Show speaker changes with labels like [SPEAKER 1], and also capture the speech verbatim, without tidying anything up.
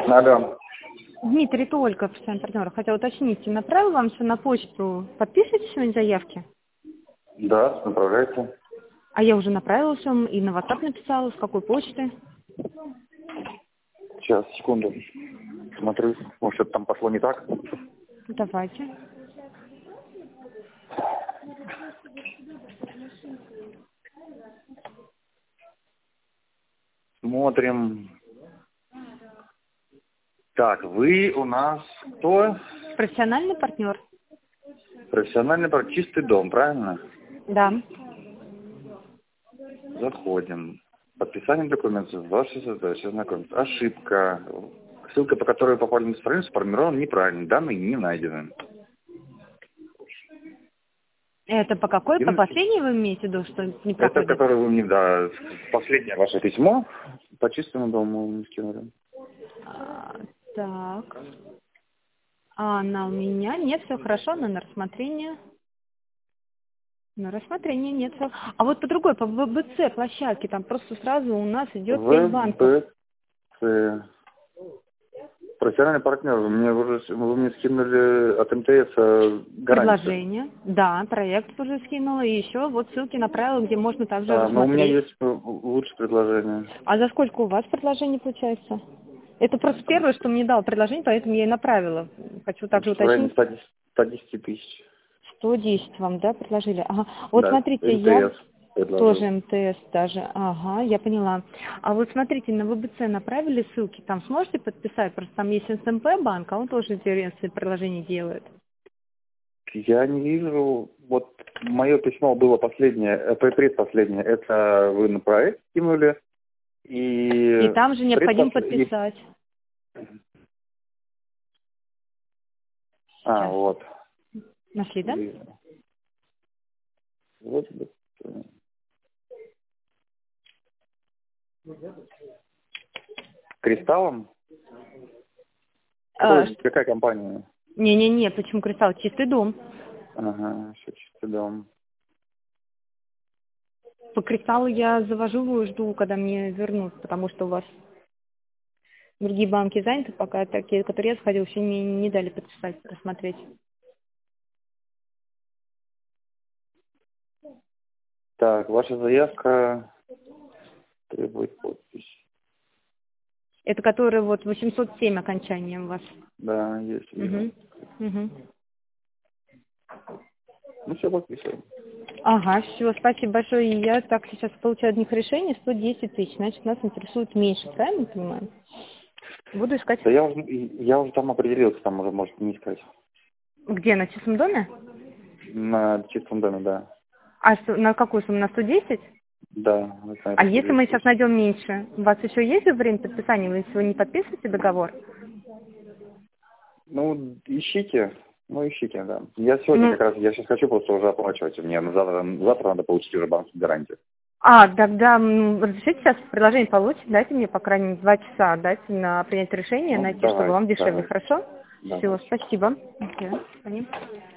[SPEAKER 1] Алло.
[SPEAKER 2] Дмитрий, это Ольга, постоянный партнер. Хотела уточнить, направил вам все на почту. Подписываете сегодня заявки?
[SPEAKER 1] Да, направляйте.
[SPEAKER 2] А я уже направила все и на WhatsApp написала, с какой почты.
[SPEAKER 1] Сейчас, секунду. Смотрю, может, что-то там пошло не так.
[SPEAKER 2] Давайте.
[SPEAKER 1] Смотрим. Так, вы у нас кто?
[SPEAKER 2] Профессиональный партнер?
[SPEAKER 1] Профессиональный про чистый дом, правильно?
[SPEAKER 2] Да.
[SPEAKER 1] Заходим. Подписание документов. Ваши задачи знакомиться. Ошибка. Ссылка, по которой вы попали на страницу, сформирована неправильно. Данные не найдены.
[SPEAKER 2] Это по какой? По последней вы имеете в виду, что не проходит?
[SPEAKER 1] Это, которое вы мне, да, последнее ваше письмо по чистому дому мне скинули.
[SPEAKER 2] А, так. А она у меня? Нет, все хорошо, она на рассмотрение. На рассмотрение нет. всё. А вот по другой, по вэ бэ цэ площадке, там просто сразу у нас идет пять банков.
[SPEAKER 1] вэ бэ цэ. Профессиональный партнер. Вы мне, уже, вы мне скинули от эм тэ эс гарантию.
[SPEAKER 2] Предложение. Да, проект уже скинула. И еще вот ссылки направила, где можно также
[SPEAKER 1] А, но у меня
[SPEAKER 2] рассмотреть.
[SPEAKER 1] есть лучшее предложение.
[SPEAKER 2] А за сколько у вас предложение получается? Это просто первое, что мне дало предложение, поэтому я и направила. Хочу также
[SPEAKER 1] В районе
[SPEAKER 2] уточнить.
[SPEAKER 1] ста десяти тысяч.
[SPEAKER 2] сто десять вам, да, предложили? Ага. Вот
[SPEAKER 1] Да,
[SPEAKER 2] смотрите,
[SPEAKER 1] эм тэ эс
[SPEAKER 2] я
[SPEAKER 1] предложил.
[SPEAKER 2] тоже эм тэ эс даже. Ага, я поняла. А вот смотрите, на вэ бэ цэ направили ссылки, там сможете подписать? Просто там есть эс эм пэ банк, а он тоже интересные приложения делает.
[SPEAKER 1] Я не вижу. Вот мое письмо было последнее, э, предпоследнее. Это вы на проект скинули. И,
[SPEAKER 2] И там же необходимо
[SPEAKER 1] предпослед- и-
[SPEAKER 2] подписать.
[SPEAKER 1] А,
[SPEAKER 2] Сейчас.
[SPEAKER 1] вот.
[SPEAKER 2] Нашли, да?
[SPEAKER 1] И- вот. Кристаллом?
[SPEAKER 2] А,
[SPEAKER 1] Какой- какая компания?
[SPEAKER 2] Не-не-не, почему кристалл? Чистый дом.
[SPEAKER 1] Ага, еще чистый дом.
[SPEAKER 2] По кристаллу я завожу и жду, когда мне вернут, потому что у вас другие банки заняты, пока такие, которые я сходила, еще не, не дали подписать, рассмотреть.
[SPEAKER 1] Так, ваша заявка требует подпись.
[SPEAKER 2] Это который вот восемьсот семь окончанием у вас.
[SPEAKER 1] Да, есть. вижу.
[SPEAKER 2] Угу. Угу.
[SPEAKER 1] Ну все, подписываем.
[SPEAKER 2] Ага, все, спасибо большое. И я так сейчас получаю от них решение сто десять тысяч. Значит, нас интересует меньше, правильно понимаю? Буду искать.
[SPEAKER 1] Да я уже, я уже там определился, там уже может не искать.
[SPEAKER 2] Где, на чистом доме?
[SPEAKER 1] На чистом доме, да.
[SPEAKER 2] А с- на какую сумму? На сто десять?
[SPEAKER 1] Да. вы знаете,
[SPEAKER 2] А если мы сейчас
[SPEAKER 1] подписываюсь.
[SPEAKER 2] найдем меньше? У вас еще есть время подписания? Вы сегодня не подписываете договор?
[SPEAKER 1] Ну, ищите. Ну, ищите, да. Я сегодня
[SPEAKER 2] Ну,
[SPEAKER 1] как раз, я сейчас хочу просто уже оплачивать. Мне на завтра, завтра надо получить уже банковскую гарантию.
[SPEAKER 2] а, тогда м, разрешите сейчас предложение получить, дайте мне, по крайней мере, два часа, дайте на принять решение,
[SPEAKER 1] Ну,
[SPEAKER 2] найти, чтобы
[SPEAKER 1] давайте,
[SPEAKER 2] вам дешевле,
[SPEAKER 1] давайте.
[SPEAKER 2] хорошо? Все,
[SPEAKER 1] Давайте.
[SPEAKER 2] спасибо. Окей, понятно.